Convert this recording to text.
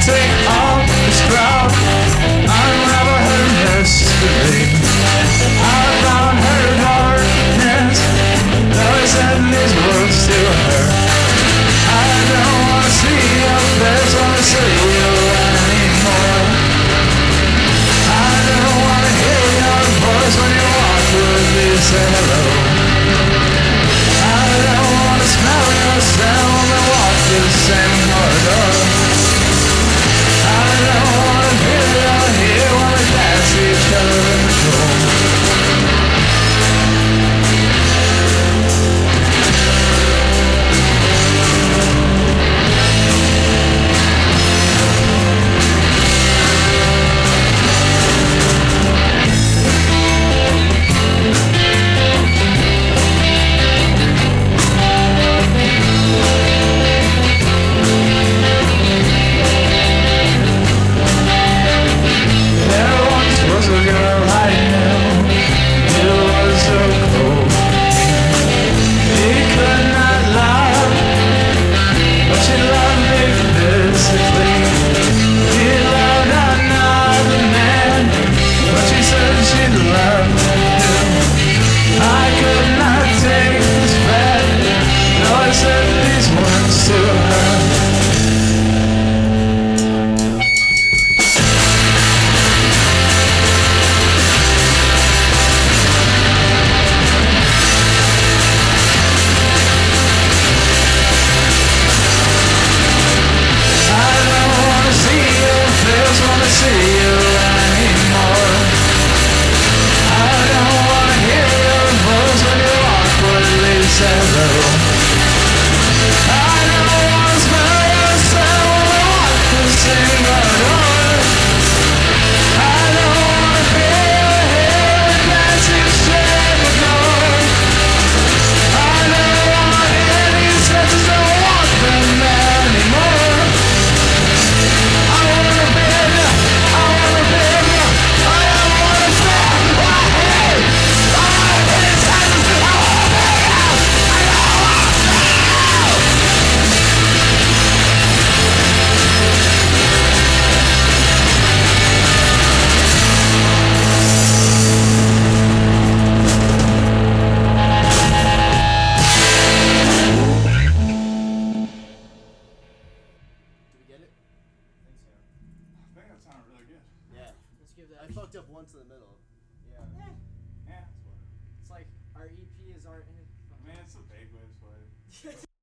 take all this crowd. Unravel her mystery. I found her darkness. Though I said these words to her. I don't wanna see your face, wanna see you anymore. I don't wanna hear your voice when you walk with me, say hello. I don't wanna smell your scent when we walk the same corridor. I don't wanna feel your hair when we pass each other in the door. I fucked up once in the middle. Yeah. Yeah, it's whatever. It's like our EP is our. Man, it's a vague way of